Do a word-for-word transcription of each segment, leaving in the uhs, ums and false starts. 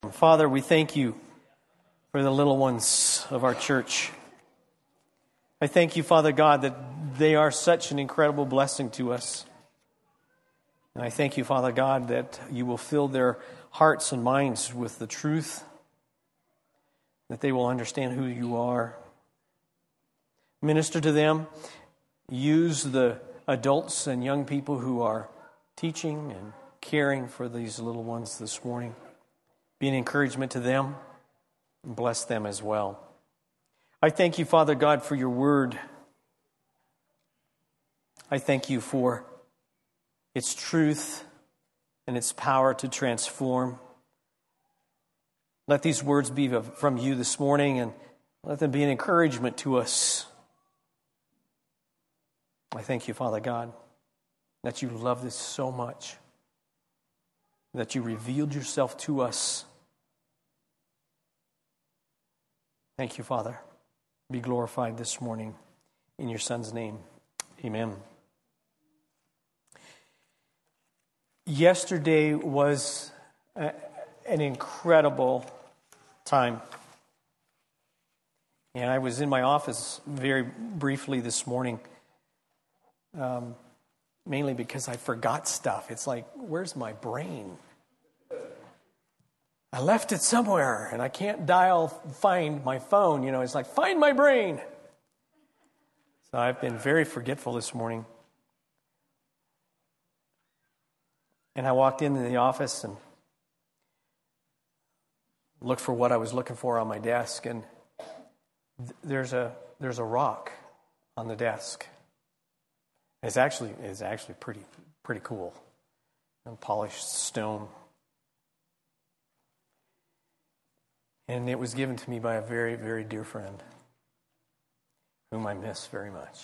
Father, we thank you for the little ones of our church. I thank you, Father God, that they are such an incredible blessing to us. And I thank you, Father God, that you will fill their hearts and minds with the truth, that they will understand who you are. Minister to them. Use the adults and young people who are teaching and caring for these little ones this morning. Be an encouragement to them and bless them as well. I thank you, Father God, for your word. I thank you for its truth and its power to transform. Let these words be from you this morning and let them be an encouragement to us. I thank you, Father God, that you love this so much, that you revealed yourself to us. Thank you, Father. Be glorified this morning in your Son's name. Amen. Yesterday was a, an incredible time. And I was in my office very briefly this morning, um, mainly because I forgot stuff. It's like, where's my brain? I left it somewhere, and I can't dial, find my phone. You know, it's like, find my brain. So I've been very forgetful this morning. And I walked into the office and looked for what I was looking for on my desk, and th- there's a there's a rock on the desk. It's actually it's actually pretty pretty cool, and polished stone. And it was given to me by a very, very dear friend, whom I miss very much.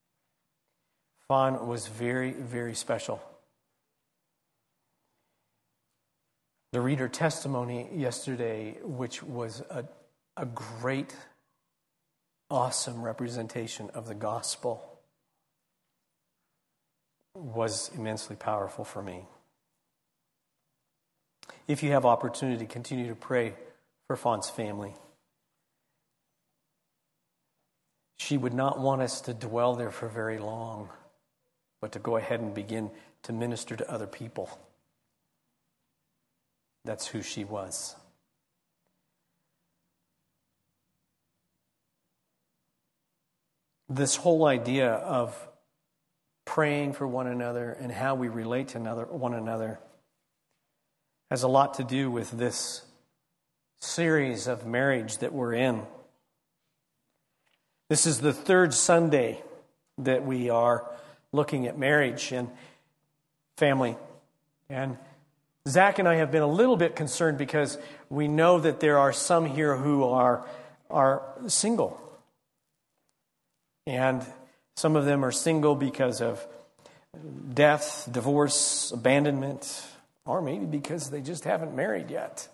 Fawn was very, very special. The reader testimony yesterday, which was a, a great, awesome representation of the gospel, was immensely powerful for me. If you have opportunity, continue to pray for Fawn's family. She would not want us to dwell there for very long, but to go ahead and begin to minister to other people. That's who she was. This whole idea of praying for one another and how we relate to another, one another has a lot to do with this series of marriage that we're in. This is the third Sunday that we are looking at marriage and family. And Zach and I have been a little bit concerned because we know that there are some here who are, are single. And some of them are single because of death, divorce, abandonment, or maybe because they just haven't married yet.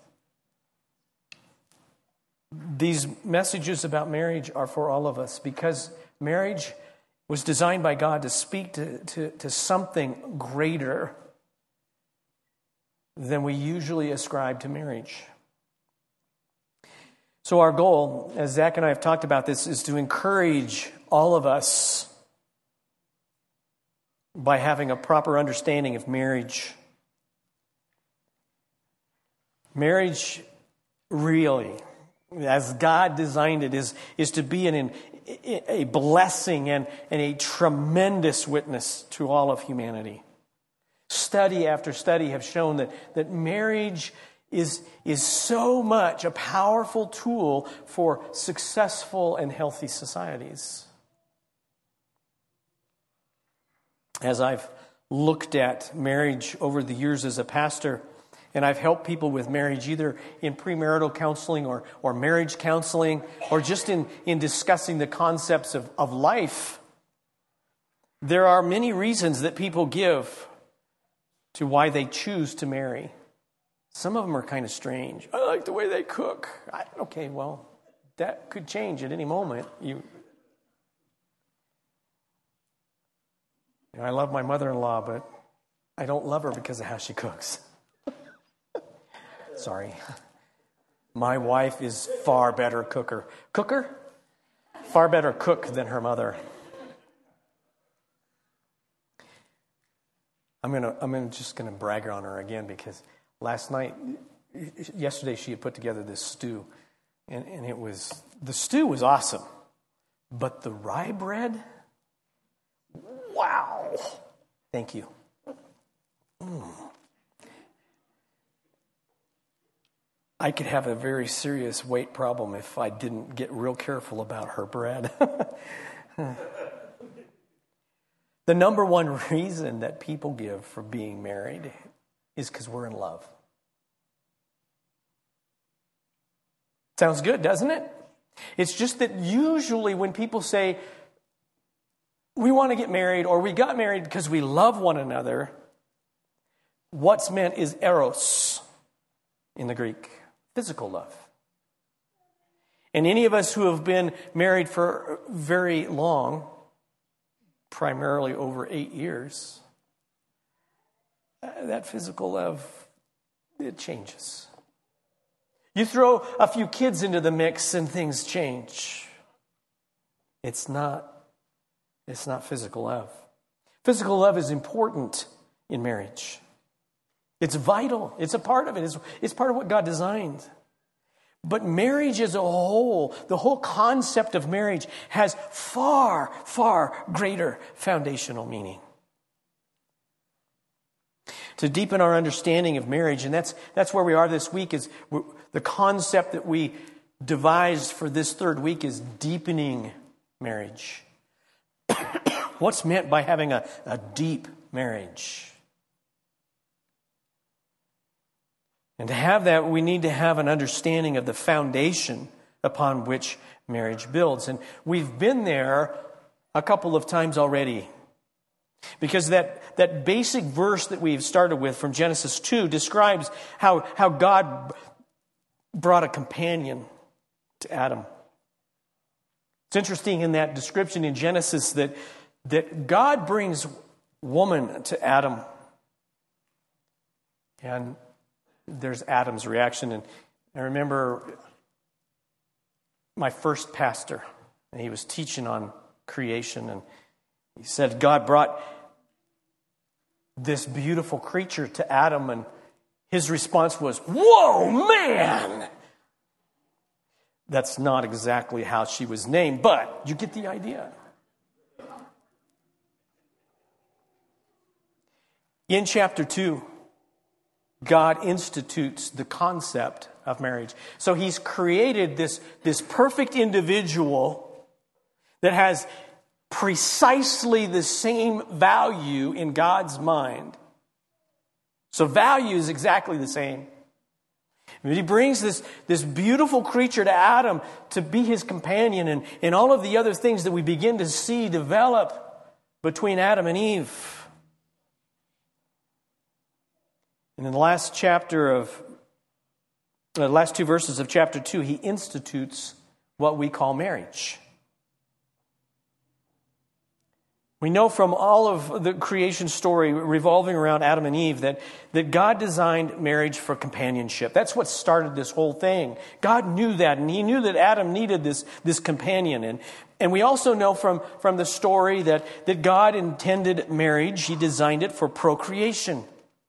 These messages about marriage are for all of us because marriage was designed by God to speak to, to, to something greater than we usually ascribe to marriage. So our goal, as Zach and I have talked about this, is to encourage all of us by having a proper understanding of marriage. Marriage really, as God designed it, is, is to be an, a blessing and, and a tremendous witness to all of humanity. Study after study have shown that, that marriage is, is so much a powerful tool for successful and healthy societies. As I've looked at marriage over the years as a pastor, and I've helped people with marriage either in premarital counseling or, or marriage counseling or just in, in discussing the concepts of, of life. There are many reasons that people give to why they choose to marry. Some of them are kind of strange. I like the way they cook. I, okay, well, that could change at any moment. You, you know, I love my mother-in-law, but I don't love her because of how she cooks. Sorry. My wife is far better cooker. Cooker? Far better cook than her mother. I'm gonna, I'm gonna just gonna brag on her again because last night, yesterday she had put together this stew, and, and it was the stew was awesome, but the rye bread, wow! Thank you. Mm. I could have a very serious weight problem if I didn't get real careful about her bread. The number one reason that people give for being married is because we're in love. Sounds good, doesn't it? It's just that usually when people say, we want to get married or we got married because we love one another, what's meant is eros in the Greek. Physical love. And any of us who have been married for very long, primarily over eight years, that physical love, it changes. You throw a few kids into the mix and things change. It's not, it's not physical love. Physical love is important in marriage. It's vital. It's a part of it. It's, it's part of what God designed. But marriage as a whole, the whole concept of marriage has far, far greater foundational meaning. To deepen our understanding of marriage, and that's that's where we are this week, is the concept that we devised for this third week is deepening marriage. What's meant by having a, a deep marriage? And to have that, we need to have an understanding of the foundation upon which marriage builds. And we've been there a couple of times already. Because that, that basic verse that we've started with from Genesis two describes how, how God brought a companion to Adam. It's interesting in that description in Genesis that, that God brings woman to Adam. And there's Adam's reaction. And I remember my first pastor, and he was teaching on creation, and he said God brought this beautiful creature to Adam, and his response was, "Whoa, man!" That's not exactly how she was named, but you get the idea. In chapter two, God institutes the concept of marriage. So he's created this, this perfect individual that has precisely the same value in God's mind. So value is exactly the same. And he brings this, this beautiful creature to Adam to be his companion, and, and all of the other things that we begin to see develop between Adam and Eve. And in the last chapter of, the last two verses of chapter two, he institutes what we call marriage. We know from all of the creation story revolving around Adam and Eve that, that God designed marriage for companionship. That's what started this whole thing. God knew that, and he knew that Adam needed this, this companion. And, and we also know from, from the story that, that God intended marriage. He designed it for procreation,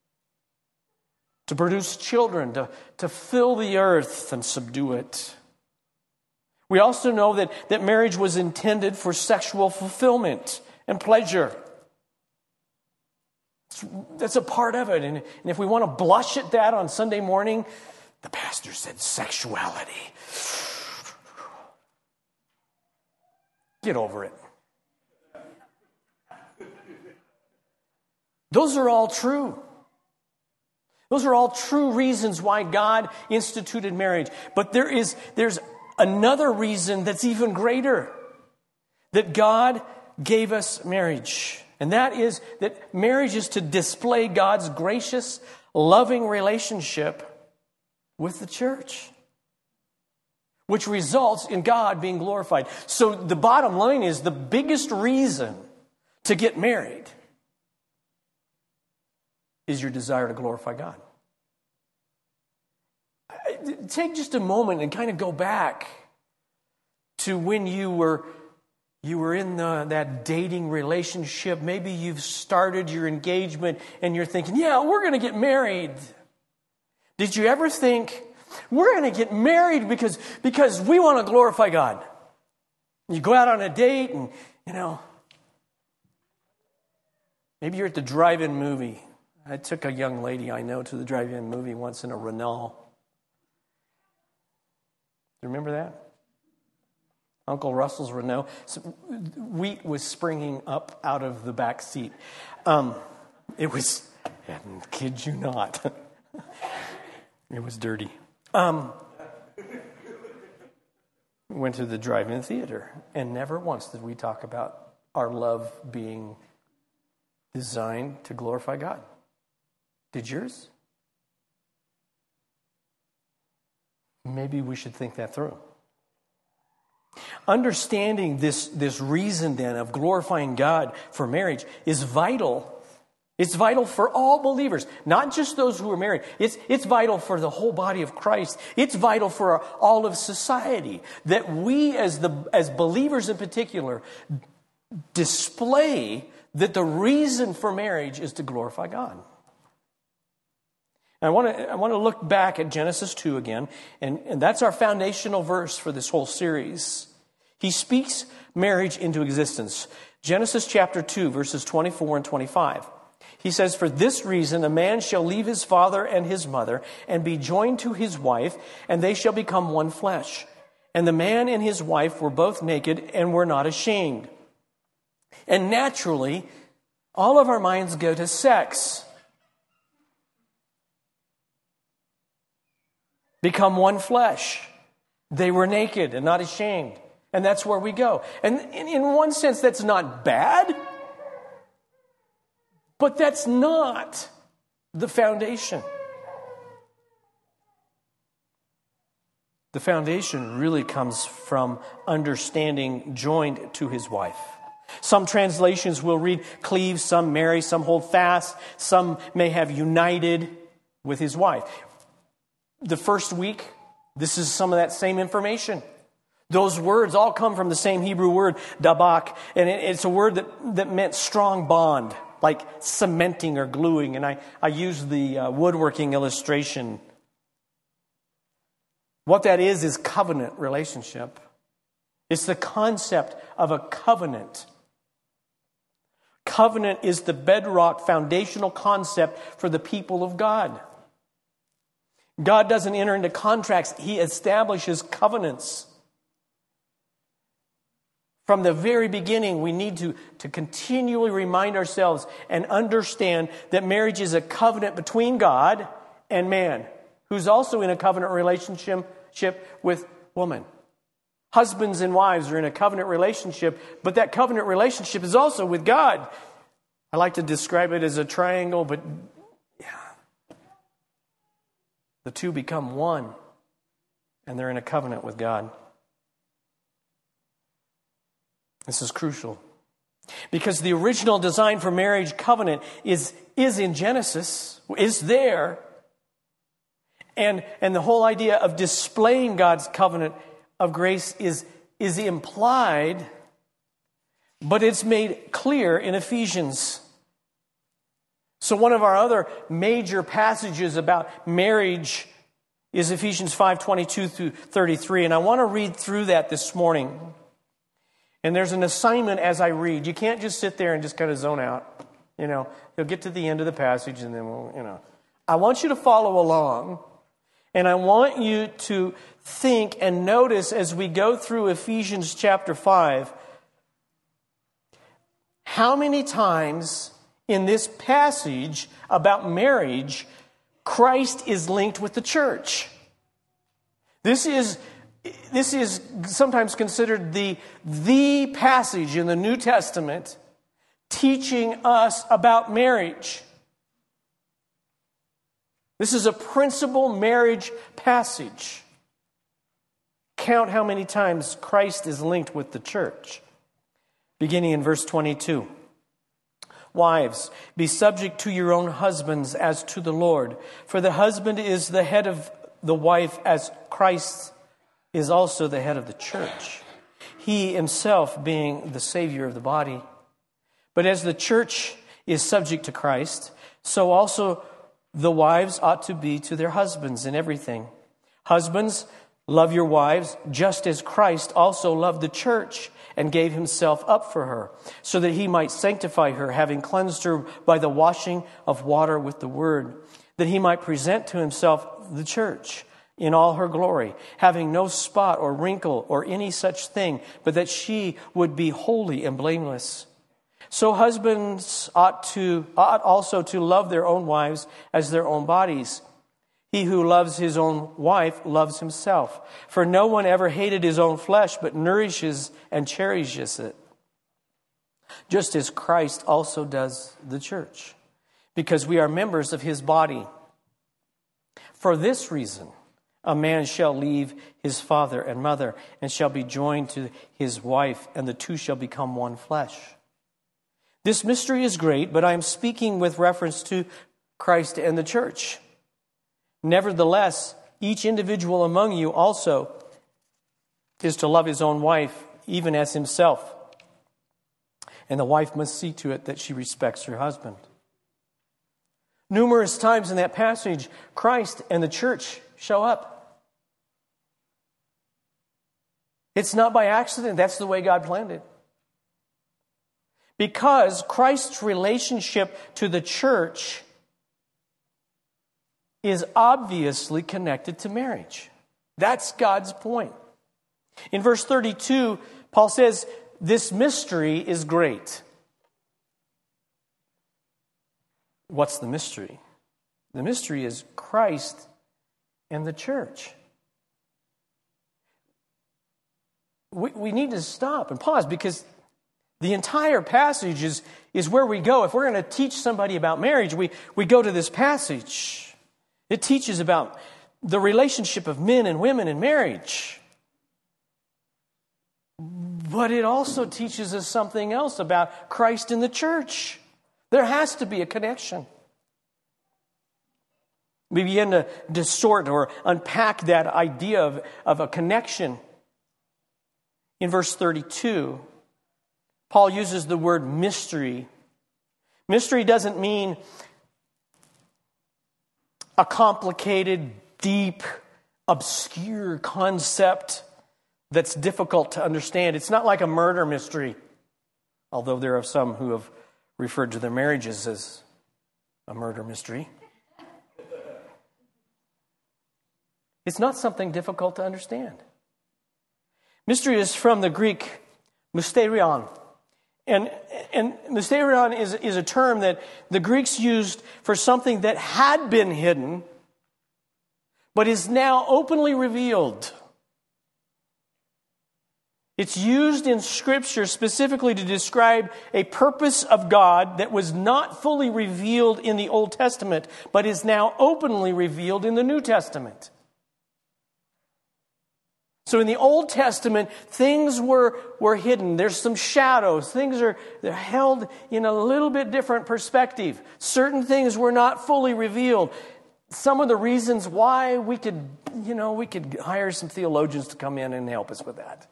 to produce children, to, to fill the earth and subdue it. We also know that, that marriage was intended for sexual fulfillment and pleasure. That's a part of it. And, and if we want to blush at that on Sunday morning, the pastor said sexuality. Get over it. Those are all true. Those are all true reasons why God instituted marriage. But there is there's another reason that's even greater, that God gave us marriage. And that is that marriage is to display God's gracious, loving relationship with the church, which results in God being glorified. So the bottom line is the biggest reason to get married is your desire to glorify God. take just a moment and kind of go back to when you were you were in the, that dating relationship. Maybe you've started your engagement and you're thinking, yeah, we're going to get married. Did you ever think, we're going to get married because, because we want to glorify God? You go out on a date and, you know, maybe you're at the drive-in movie. I took a young lady I know to the drive-in movie once in a Renault. Remember that? Uncle Russell's Renault. So, wheat was springing up out of the back seat. Um, it was, I kid you not, it was dirty. Um, went to the drive-in theater, and never once did we talk about our love being designed to glorify God. Did yours? Maybe we should think that through. Understanding this, this reason then of glorifying God for marriage is vital. It's vital for all believers, not just those who are married. It's, it's vital for the whole body of Christ. It's vital for all of society, that we as the as believers in particular display that the reason for marriage is to glorify God. I want to I want to look back at Genesis two again, and, and that's our foundational verse for this whole series. He speaks marriage into existence. Genesis chapter two, verses twenty-four and twenty-five. He says, "For this reason a man shall leave his father and his mother and be joined to his wife, and they shall become one flesh. And the man and his wife were both naked and were not ashamed." And naturally, all of our minds go to sex. Become one flesh. They were naked and not ashamed. And that's where we go. And in one sense, that's not bad. But that's not the foundation. The foundation really comes from understanding joined to his wife. Some translations will read cleave, some marry, some hold fast, some may have united with his wife. The first week, this is some of that same information. Those words all come from the same Hebrew word, dabak, and it's a word that, that meant strong bond, like cementing or gluing. And I, I use the uh, woodworking illustration. What that is, is covenant relationship. It's the concept of a covenant. Covenant is the bedrock foundational concept for the people of God. God doesn't enter into contracts. He establishes covenants. From the very beginning, we need to, to continually remind ourselves and understand that marriage is a covenant between God and man, who's also in a covenant relationship with woman. Husbands and wives are in a covenant relationship, but that covenant relationship is also with God. I like to describe it as a triangle, but yeah. The two become one, and they're in a covenant with God. This is crucial. Because the original design for marriage covenant is, is in Genesis, is there. And, and the whole idea of displaying God's covenant of grace is, is implied, but it's made clear in Ephesians. So one of our other major passages about marriage is Ephesians five twenty-two through thirty-three. And I want to read through that this morning. And there's an assignment as I read. You can't just sit there and just kind of zone out. You know, you'll get to the end of the passage and then we'll, you know. I want you to follow along. And I want you to think and notice as we go through Ephesians chapter five, how many times in this passage about marriage, Christ is linked with the church. This is, this is sometimes considered the, the passage in the New Testament teaching us about marriage. This is a principal marriage passage. Count how many times Christ is linked with the church. Beginning in verse twenty-two. Wives, be subject to your own husbands as to the Lord. For the husband is the head of the wife as Christ is also the head of the church, he himself being the Savior of the body. But as the church is subject to Christ, so also the wives ought to be to their husbands in everything. Husbands, love your wives, just as Christ also loved the church and gave himself up for her, so that he might sanctify her, having cleansed her by the washing of water with the word, that he might present to himself the church in all her glory, having no spot or wrinkle or any such thing, but that she would be holy and blameless. So husbands ought to ought also to love their own wives as their own bodies. He who loves his own wife loves himself. For no one ever hated his own flesh, but nourishes and cherishes it, just as Christ also does the church, because we are members of his body. For this reason, a man shall leave his father and mother, and shall be joined to his wife, and the two shall become one flesh. This mystery is great, but I am speaking with reference to Christ and the church. Nevertheless, each individual among you also is to love his own wife, even as himself. And the wife must see to it that she respects her husband. Numerous times in that passage, Christ and the church show up. It's not by accident. That's the way God planned it. Because Christ's relationship to the church is obviously connected to marriage. That's God's point. In verse thirty-two, Paul says, this mystery is great. What's the mystery? The mystery is Christ and the church. We, we need to stop and pause, because the entire passage is, is where we go. If we're going to teach somebody about marriage, we, we go to this passage. It teaches about the relationship of men and women in marriage. But it also teaches us something else about Christ and the church. There has to be a connection. We begin to distort or unpack that idea of, of a connection. In verse thirty-two, Paul uses the word mystery. Mystery doesn't mean a complicated, deep, obscure concept that's difficult to understand. It's not like a murder mystery, although there are some who have referred to their marriages as a murder mystery. It's not something difficult to understand. Mystery is from the Greek mysterion. And, and mysterion is, is a term that the Greeks used for something that had been hidden, but is now openly revealed. It's used in Scripture specifically to describe a purpose of God that was not fully revealed in the Old Testament, but is now openly revealed in the New Testament. So in the Old Testament, things were, were hidden. There's some shadows. Things are they're held in a little bit different perspective. Certain things were not fully revealed. Some of the reasons why we could, you know, we could hire some theologians to come in and help us with that.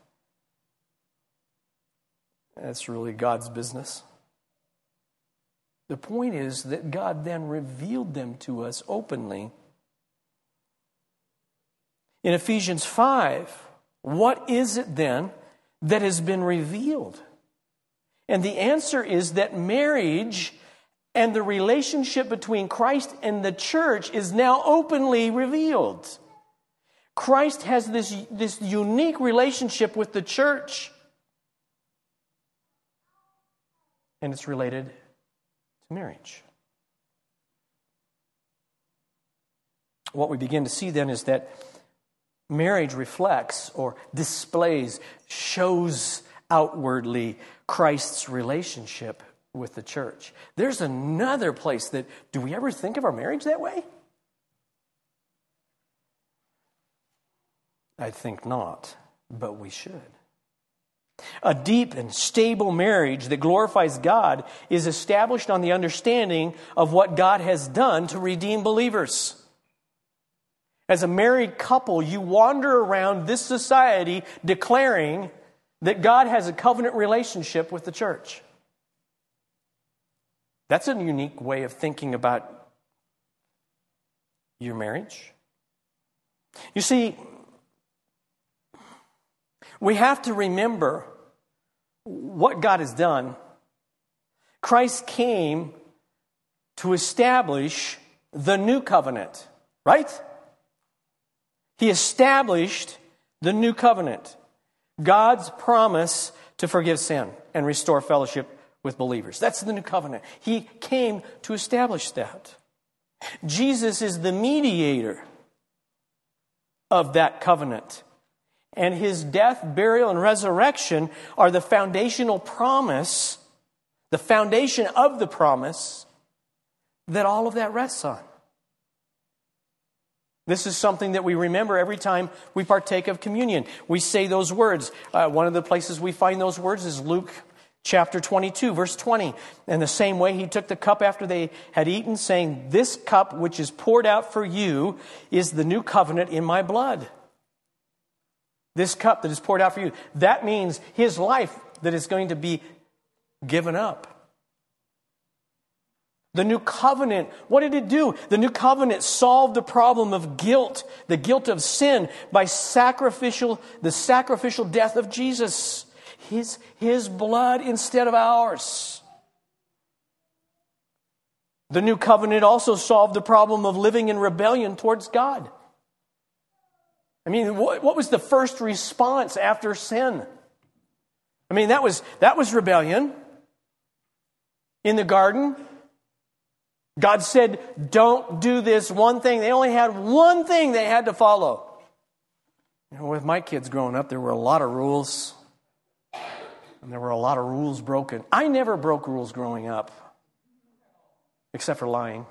That's really God's business. The point is that God then revealed them to us openly. In Ephesians five, what is it then that has been revealed? And the answer is that marriage and the relationship between Christ and the church is now openly revealed. Christ has this, this unique relationship with the church. And it's related to marriage. What we begin to see then is that marriage reflects or displays, shows outwardly Christ's relationship with the church. There's another place that, do we ever think of our marriage that way? I think not, but we should. A deep and stable marriage that glorifies God is established on the understanding of what God has done to redeem believers. As a married couple, you wander around this society declaring that God has a covenant relationship with the church. That's a unique way of thinking about your marriage. You see, we have to remember what God has done. Christ came to establish the new covenant, right? He established the new covenant. God's promise to forgive sin and restore fellowship with believers. That's the new covenant. He came to establish that. Jesus is the mediator of that covenant. And his death, burial, and resurrection are the foundational promise, the foundation of the promise that all of that rests on. This is something that we remember every time we partake of communion. We say those words. Uh, one of the places we find those words is Luke chapter twenty-two, verse twenty. In the same way, he took the cup after they had eaten, saying, "This cup which is poured out for you is the new covenant in my blood." This cup that is poured out for you. That means his life that is going to be given up. The new covenant, what did it do? The new covenant solved the problem of guilt, the guilt of sin, by sacrificial, the sacrificial death of Jesus. His, his blood instead of ours. The new covenant also solved the problem of living in rebellion towards God. I mean, what, what was the first response after sin? I mean, that was, that was rebellion. In the garden, God said, don't do this one thing. They only had one thing they had to follow. You know, with my kids growing up, there were a lot of rules. And there were a lot of rules broken. I never broke rules growing up. Except for lying.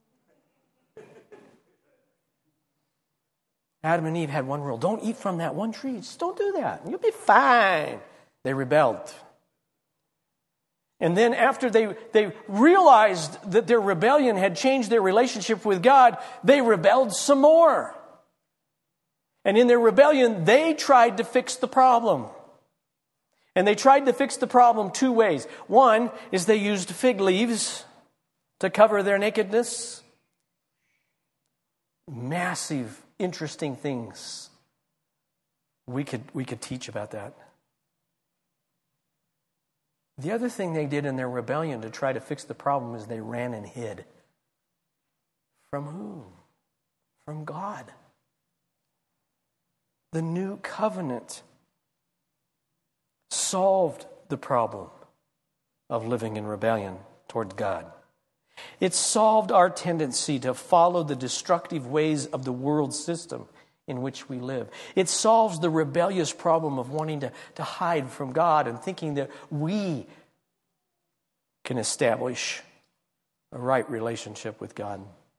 Adam and Eve had one rule. Don't eat from that one tree. Just don't do that. You'll be fine. They rebelled. And then after they, they realized that their rebellion had changed their relationship with God, they rebelled some more. And in their rebellion, they tried to fix the problem. And they tried to fix the problem two ways. One is they used fig leaves to cover their nakedness. Massive, interesting things. We could, we could teach about that. The other thing they did in their rebellion to try to fix the problem is they ran and hid. From whom? From God. The new covenant solved the problem of living in rebellion towards God. It solved our tendency to follow the destructive ways of the world system in which we live. It solves the rebellious problem of wanting to, to hide from God and thinking that we can establish a right relationship with God.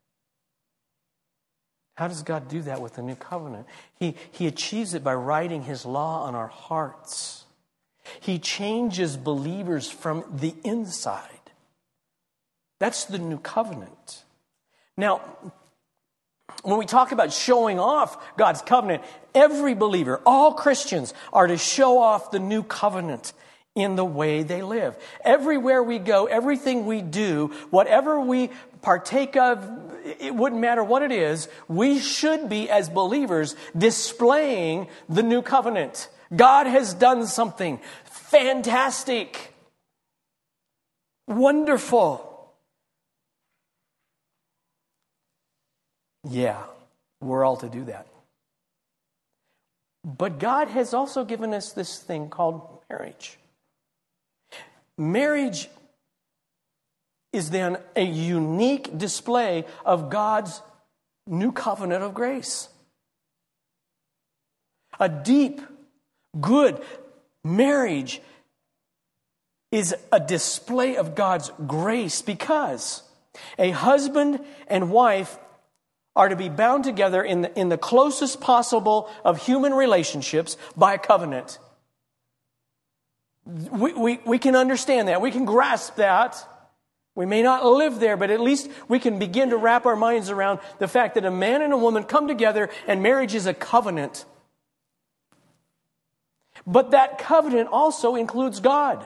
How does God do that with the new covenant? He, he achieves it by writing his law on our hearts. He changes believers from the inside. That's the new covenant. Now, when we talk about showing off God's covenant, every believer, all Christians, are to show off the new covenant in the way they live. Everywhere we go, everything we do, whatever we partake of, it wouldn't matter what it is, we should be, as believers, displaying the new covenant. God has done something fantastic, wonderful. Yeah, we're all to do that. But God has also given us this thing called marriage. Marriage is then a unique display of God's new covenant of grace. A deep, good marriage is a display of God's grace because a husband and wife are to be bound together in the, in the closest possible of human relationships by a covenant. We, we, we can understand that. We can grasp that. We may not live there, but at least we can begin to wrap our minds around the fact that a man and a woman come together and marriage is a covenant. But that covenant also includes God.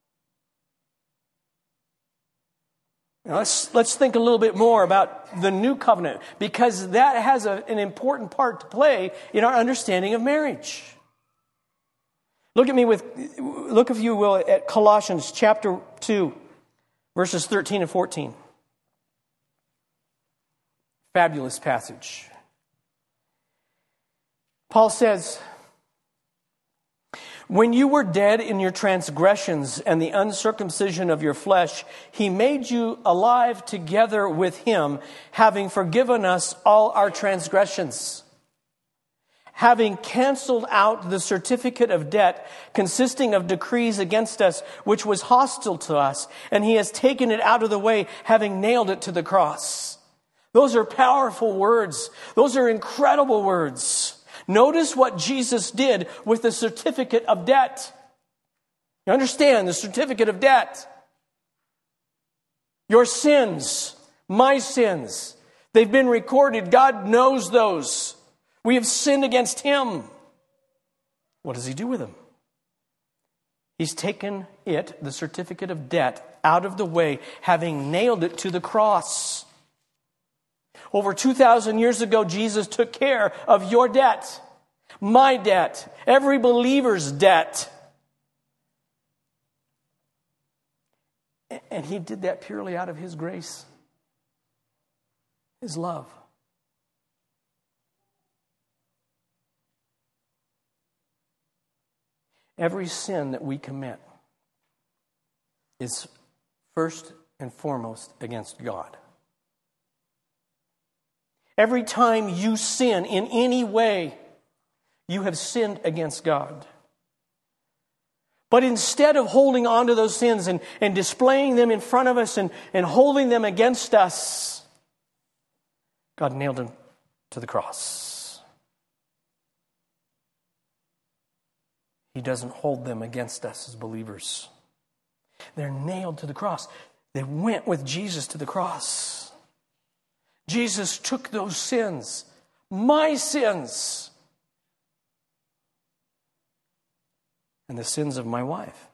Now let's, let's think a little bit more about the new covenant, because that has a, an important part to play in our understanding of marriage. Look at me with, look if you will, at Colossians chapter two, verses thirteen and fourteen. Fabulous passage. Paul says, when you were dead in your transgressions and the uncircumcision of your flesh, he made you alive together with him, having forgiven us all our transgressions, having canceled out the certificate of debt consisting of decrees against us, which was hostile to us, and he has taken it out of the way, having nailed it to the cross. Those are powerful words. Those are incredible words. Notice what Jesus did with the certificate of debt. You understand the certificate of debt? Your sins, my sins, they've been recorded. God knows those. We have sinned against him. What does he do with them? He's taken it, the certificate of debt, out of the way, having nailed it to the cross. Over two thousand years ago, Jesus took care of your debt, my debt, every believer's debt. And he did that purely out of his grace, his love. Every sin that we commit is first and foremost against God. Every time you sin in any way, you have sinned against God. But instead of holding on to those sins and, and displaying them in front of us and, and holding them against us, God nailed them to the cross. He doesn't hold them against us as believers. They're nailed to the cross. They went with Jesus to the cross. Jesus took those sins, my sins, and the sins of my wife.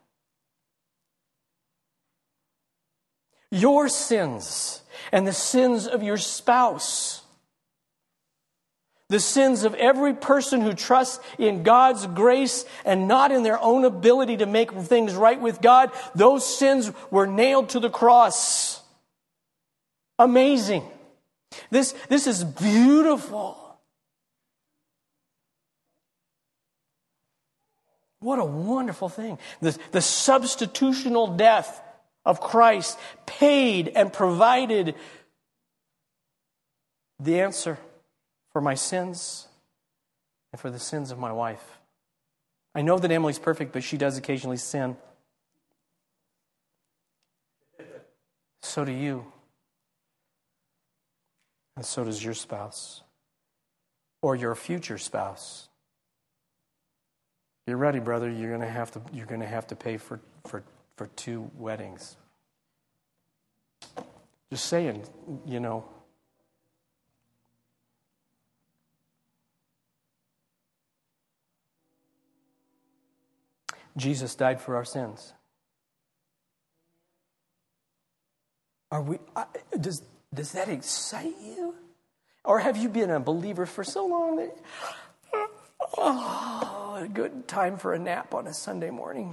Your sins and the sins of your spouse. The sins of every person who trusts in God's grace and not in their own ability to make things right with God. Those sins were nailed to the cross. Amazing. This, this is beautiful. What a wonderful thing. The, the substitutional death of Christ paid and provided the answer for my sins and for the sins of my wife. I know that Emily's perfect, but she does occasionally sin. So do you. And so does your spouse. Or your future spouse. You're ready, brother. You're gonna have to you're gonna have to pay for, for, for two weddings. Just saying, you know. Jesus died for our sins. Are we? Does does that excite you, or have you been a believer for so long that oh, a good time for a nap on a Sunday morning?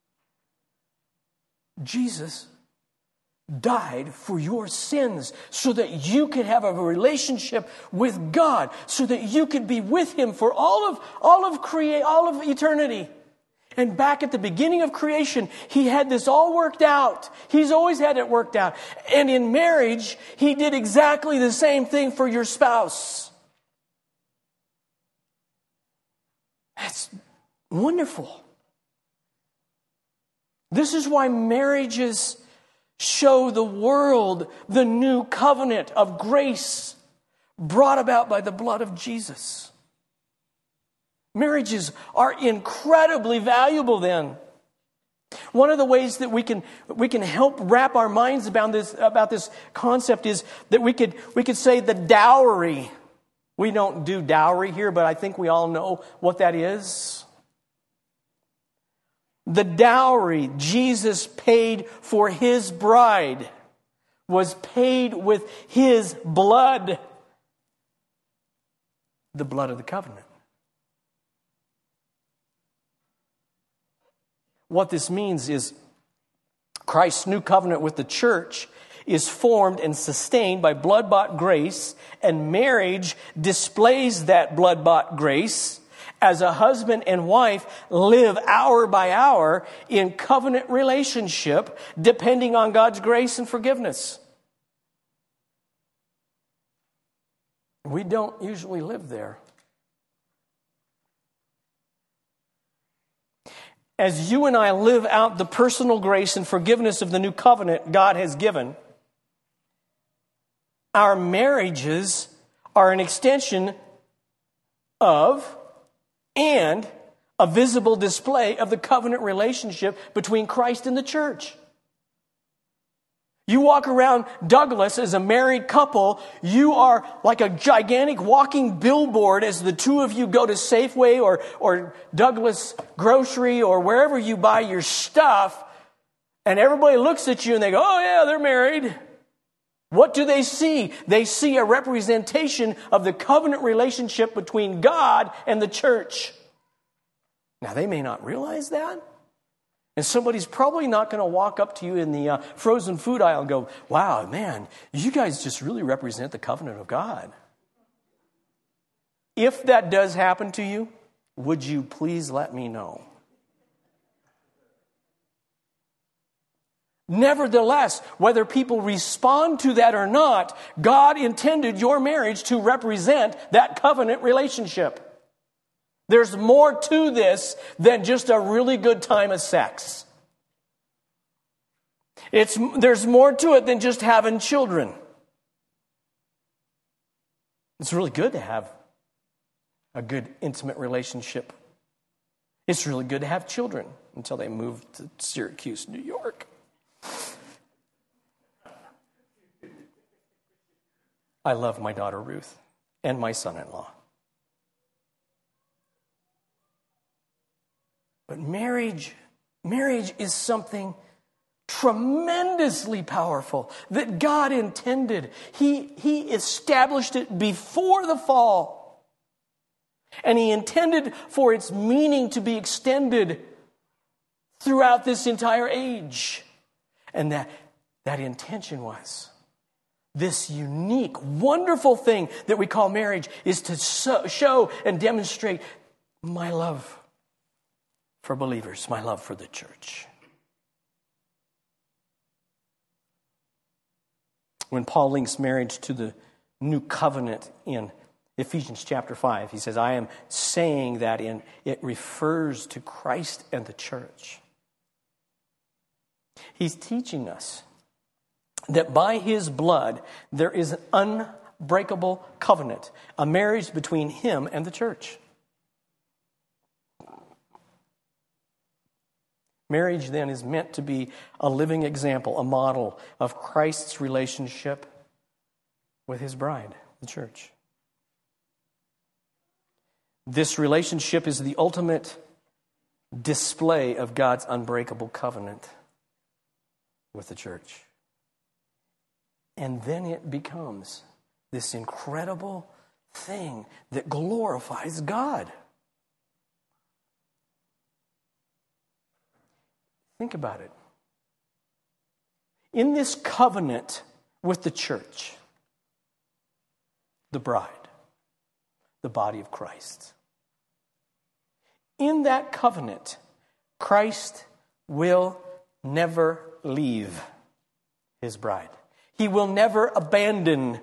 Jesus died for your sins so that you could have a relationship with God, so that you could be with Him for all of all of create all of eternity. And back at the beginning of creation, He had this all worked out. He's always had it worked out. And in marriage, He did exactly the same thing for your spouse. That's wonderful. This is why marriages show the world the new covenant of grace brought about by the blood of Jesus. Marriages are incredibly valuable then. One of the ways that we can we can help wrap our minds about this about this concept is that we could we could say the dowry. We don't do dowry here, but I think we all know what that is. The dowry Jesus paid for his bride was paid with his blood, the blood of the covenant. What this means is Christ's new covenant with the church is formed and sustained by blood-bought grace, and marriage displays that blood-bought grace as a husband and wife live hour by hour in covenant relationship, depending on God's grace and forgiveness. We don't usually live there. As you and I live out the personal grace and forgiveness of the new covenant God has given, our marriages are an extension of and a visible display of the covenant relationship between Christ and the church. You walk around Douglas as a married couple, you are like a gigantic walking billboard as the two of you go to Safeway or, or Douglas Grocery or wherever you buy your stuff, and everybody looks at you and they go, oh yeah, they're married. What do they see? They see a representation of the covenant relationship between God and the church. Now, they may not realize that. And somebody's probably not going to walk up to you in the uh, frozen food aisle and go, wow, man, you guys just really represent the covenant of God. If that does happen to you, would you please let me know? Nevertheless, whether people respond to that or not, God intended your marriage to represent that covenant relationship. There's more to this than just a really good time of sex. It's, there's more to it than just having children. It's really good to have a good intimate relationship. It's really good to have children until they move to Syracuse, New York. I love my daughter Ruth and my son-in-law. But marriage, marriage is something tremendously powerful that God intended. He, he established it before the fall. And He intended for its meaning to be extended throughout this entire age. And that, that intention was this unique, wonderful thing that we call marriage is to so, show and demonstrate my love for believers, my love for the church. When Paul links marriage to the new covenant in Ephesians chapter five, he says, I am saying that in it refers to Christ and the church. He's teaching us that by His blood there is an unbreakable covenant, a marriage between Him and the church. Marriage, then, is meant to be a living example, a model of Christ's relationship with His bride, the church. This relationship is the ultimate display of God's unbreakable covenant with the church. And then it becomes this incredible thing that glorifies God. Think about it. In this covenant with the church, the bride, the body of Christ, in that covenant, Christ will never leave His bride. He will never abandon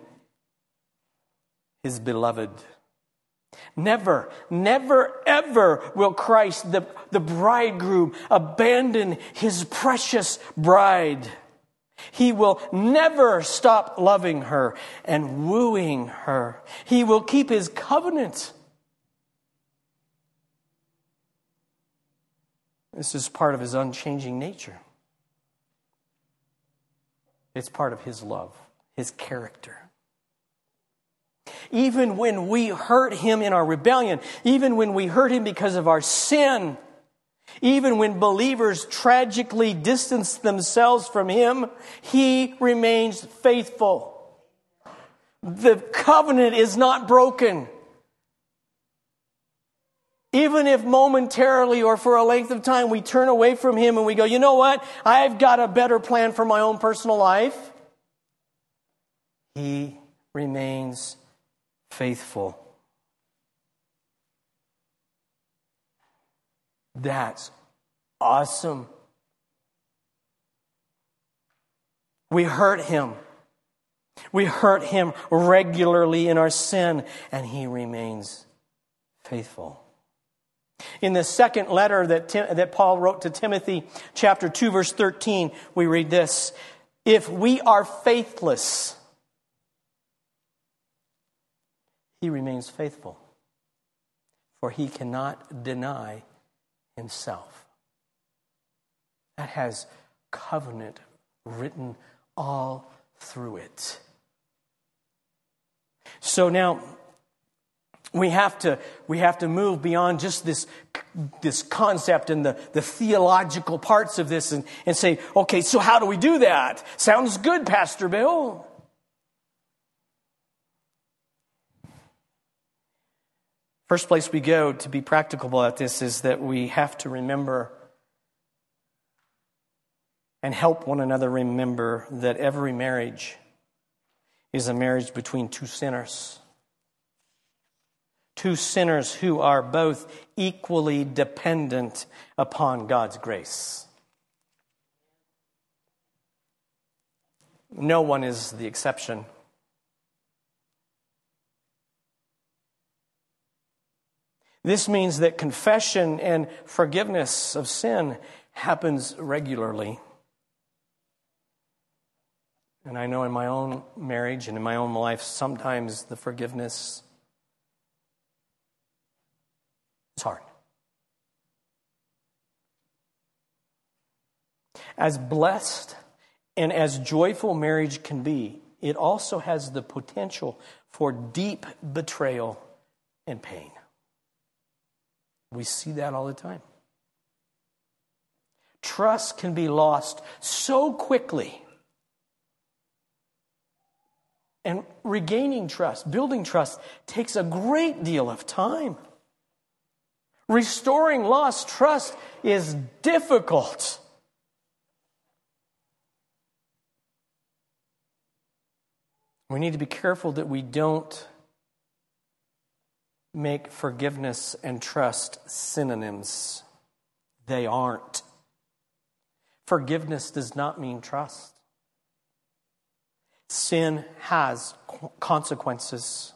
His beloved. Never, never, ever will Christ, the, the bridegroom, abandon His precious bride. He will never stop loving her and wooing her. He will keep His covenant. This is part of his unchanging nature. It's part of his love, his character. Even when we hurt him in our rebellion, even when we hurt him because of our sin, even when believers tragically distance themselves from him, he remains faithful. The covenant is not broken. Even if momentarily or for a length of time we turn away from him and we go, you know what? I've got a better plan for my own personal life. He remains faithful. That's awesome. We hurt him. We hurt him regularly in our sin, and he remains faithful. In the second letter that Tim, that Paul wrote to Timothy, chapter two, verse thirteen, we read this: if we are faithless, he remains faithful, for he cannot deny himself. That has covenant written all through it. So now we have to we have to move beyond just this this concept and the, the theological parts of this and, and say, okay, so how do we do that? Sounds good, Pastor Bill. First place we go to be practical about this is that we have to remember and help one another remember that every marriage is a marriage between two sinners. Two sinners who are both equally dependent upon God's grace. No one is the exception. This means that confession and forgiveness of sin happens regularly. And I know in my own marriage and in my own life, sometimes the forgiveness is hard. As blessed and as joyful marriage can be, it also has the potential for deep betrayal and pain. We see that all the time. Trust can be lost so quickly. And regaining trust, building trust, takes a great deal of time. Restoring lost trust is difficult. We need to be careful that we don't make forgiveness and trust synonyms. They aren't. Forgiveness does not mean trust. Sin has consequences.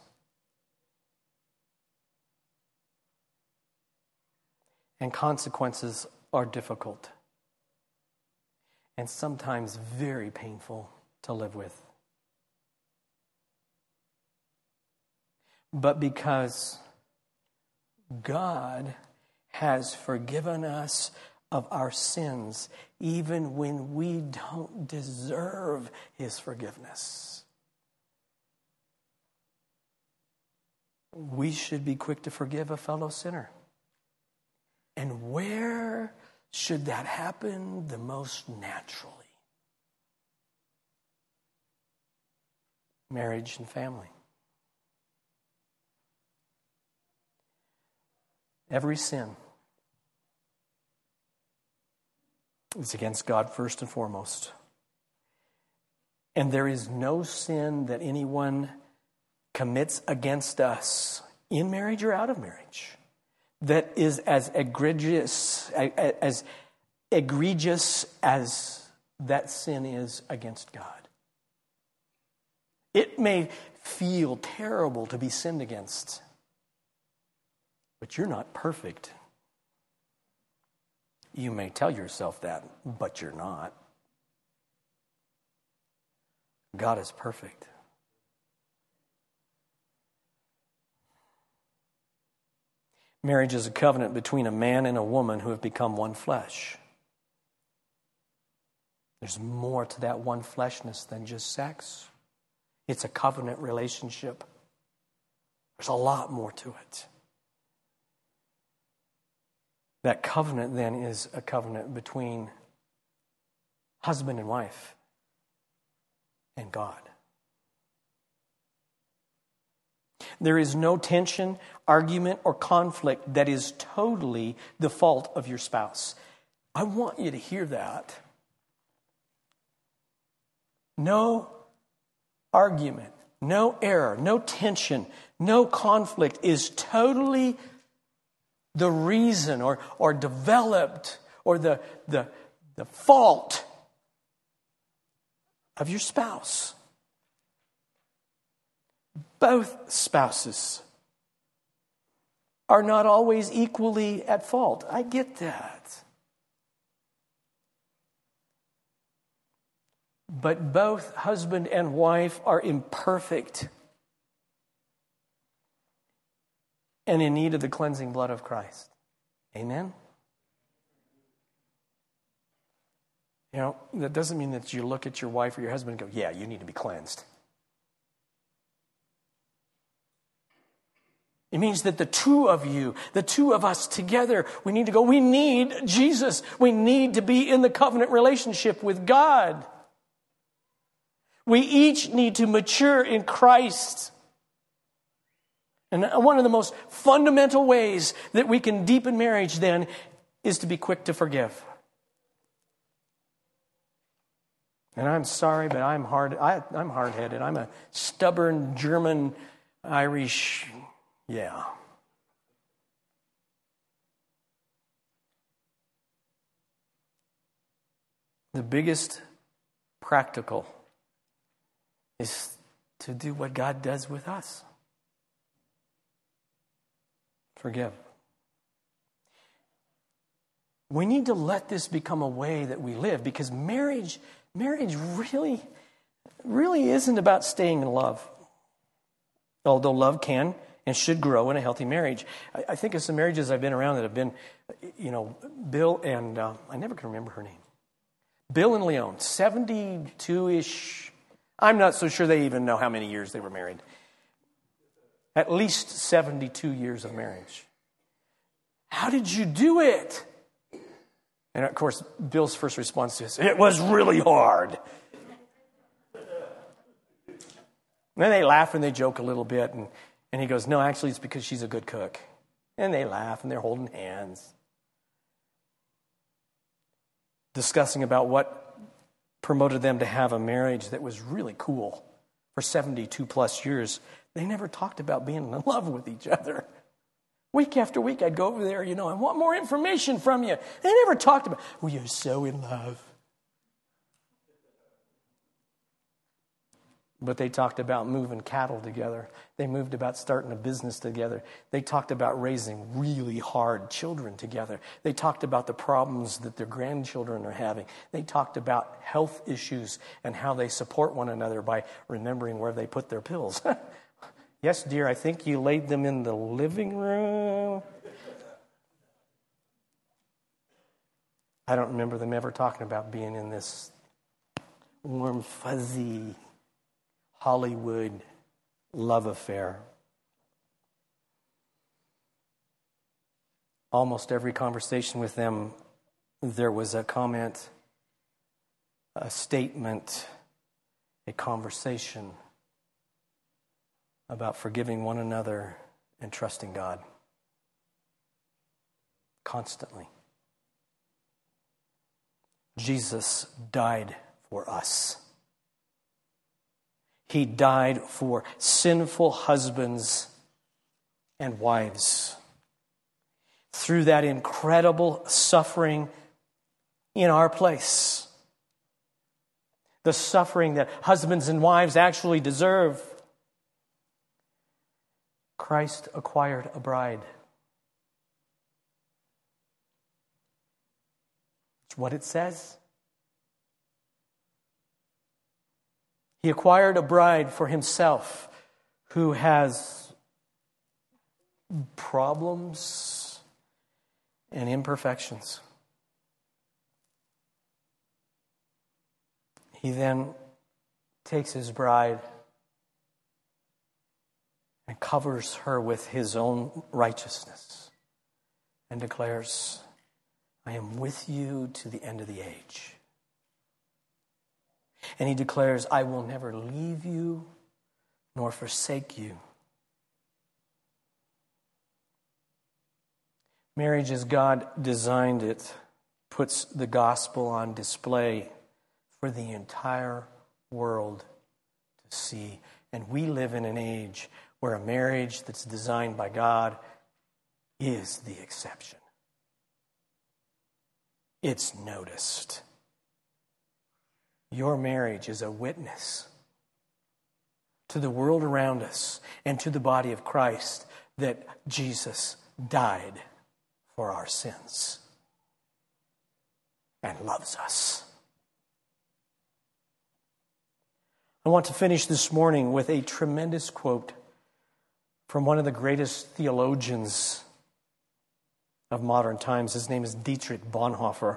And consequences are difficult. And sometimes very painful to live with. But because God has forgiven us of our sins, even when we don't deserve His forgiveness, we should be quick to forgive a fellow sinner. And where should that happen the most naturally? Marriage and family. Every sin is against God first and foremost. And there is no sin that anyone commits against us, in marriage or out of marriage, that is as egregious as egregious as that sin is against God. It may feel terrible to be sinned against, but you're not perfect. You may tell yourself that, but you're not. God is perfect. Marriage is a covenant between a man and a woman who have become one flesh. There's more to that one fleshness than just sex. It's a covenant relationship. There's a lot more to it. That covenant then is a covenant between husband and wife and God. There is no tension, argument, or conflict that is totally the fault of your spouse. I want you to hear that. No argument, no error, no tension, no conflict is totally the reason or, or developed or the, the, the fault of your spouse. Both spouses are not always equally at fault. I get that. But both husband and wife are imperfect and in need of the cleansing blood of Christ. Amen? You know, that doesn't mean that you look at your wife or your husband and go, yeah, you need to be cleansed. It means that the two of you, the two of us together, we need to go, we need Jesus. We need to be in the covenant relationship with God. We each need to mature in Christ. And one of the most fundamental ways that we can deepen marriage then is to be quick to forgive. And I'm sorry, but I'm hard. I, I'm hard-headed. I'm a stubborn German, Irish, yeah. The biggest practical is to do what God does with us. Forgive. We need to let this become a way that we live, because marriage, marriage really, really isn't about staying in love. Although love can and should grow in a healthy marriage. I, I think of some marriages I've been around that have been, you know, Bill and, uh, I never can remember her name. Bill and Leon, seventy-two-ish. I'm not so sure they even know how many years they were married. At least seventy-two years of marriage. How did you do it? And of course, Bill's first response is, it was really hard. And then they laugh and they joke a little bit. And, and he goes, no, actually, it's because she's a good cook. And they laugh and they're holding hands. Discussing about what promoted them to have a marriage that was really cool for seventy-two plus years. They never talked about being in love with each other. Week after week, I'd go over there, you know, I want more information from you. They never talked about, we are so in love. But they talked about moving cattle together. They moved about starting a business together. They talked about raising really hard children together. They talked about the problems that their grandchildren are having. They talked about health issues and how they support one another by remembering where they put their pills. Yes, dear, I think you laid them in the living room. I don't remember them ever talking about being in this warm, fuzzy Hollywood love affair. Almost every conversation with them, there was a comment, a statement, a conversation about forgiving one another and trusting God. Constantly. Jesus died for us. He died for sinful husbands and wives. Through that incredible suffering in our place. The suffering that husbands and wives actually deserve. Christ acquired a bride. It's what it says. He acquired a bride for himself who has problems and imperfections. He then takes his bride and covers her with his own righteousness and declares, I am with you to the end of the age. And he declares, I will never leave you nor forsake you. Marriage, as God designed it, puts the gospel on display for the entire world to see. And we live in an age where a marriage that's designed by God is the exception. It's noticed. Your marriage is a witness to the world around us and to the body of Christ that Jesus died for our sins and loves us. I want to finish this morning with a tremendous quote from one of the greatest theologians of modern times. His name is Dietrich Bonhoeffer.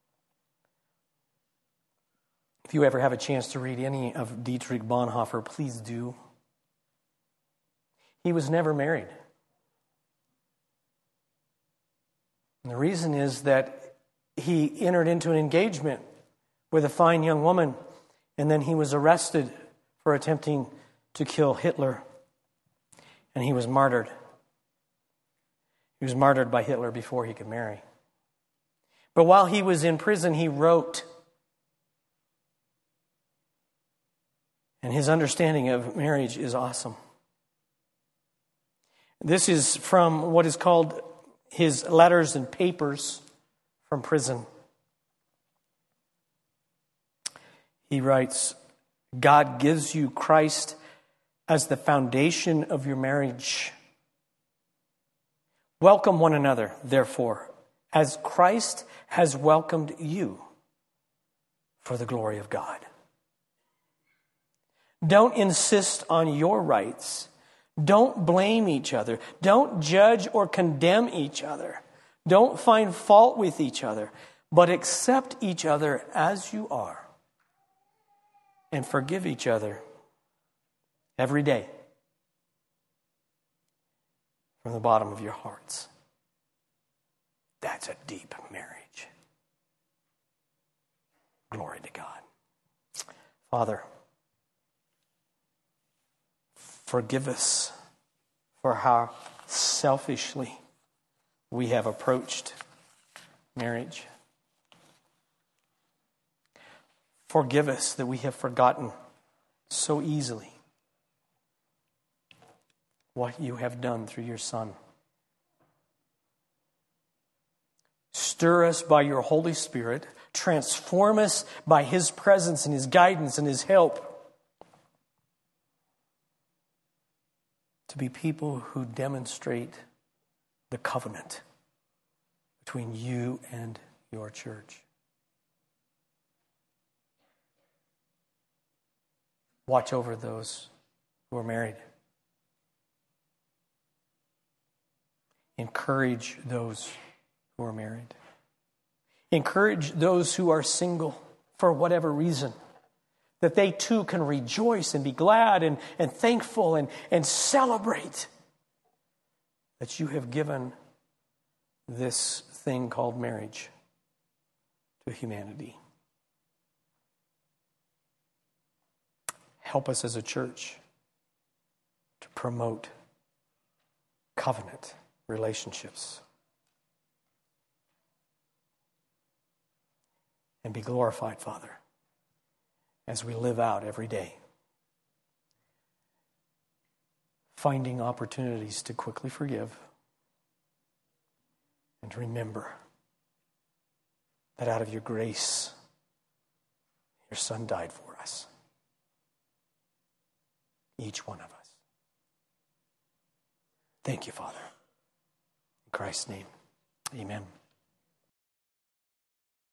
If you ever have a chance to read any of Dietrich Bonhoeffer, please do. He was never married. And the reason is that he entered into an engagement with a fine young woman, and then he was arrested for attempting to kill Hitler, and he was martyred. He was martyred by Hitler before he could marry. But while he was in prison, he wrote. And his understanding of marriage is awesome. This is from what is called his letters and papers from prison. He writes, God gives you Christ as the foundation of your marriage. Welcome one another, therefore, as Christ has welcomed you for the glory of God. Don't insist on your rights. Don't blame each other. Don't judge or condemn each other. Don't find fault with each other, but accept each other as you are and forgive each other every day from the bottom of your hearts. That's a deep marriage. Glory to God. Father, forgive us for how selfishly we have approached marriage. Forgive us that we have forgotten so easily what you have done through your Son. Stir us by your Holy Spirit. Transform us by His presence and His guidance and His help to be people who demonstrate the covenant between you and your church. Watch over those who are married. Encourage those who are married. Encourage those who are single for whatever reason, that they too can rejoice and be glad and, and thankful and, and celebrate that you have given this thing called marriage to humanity. Help us as a church to promote covenant relationships and be glorified, Father, as we live out every day, finding opportunities to quickly forgive and remember that out of your grace, your Son died for us. Each one of us. Thank you, Father. In Christ's name, amen.